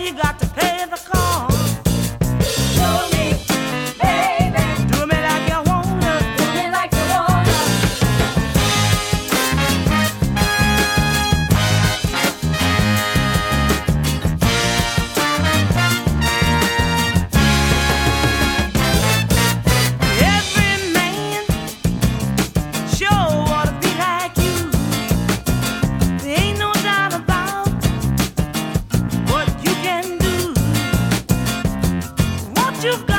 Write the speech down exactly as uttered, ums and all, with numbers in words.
you got to pay the cost. Do me, baby. Do me like you wanna. Do me like you wanna. Every man sure ought to be like you. There ain't no doubt about what you can do. What you've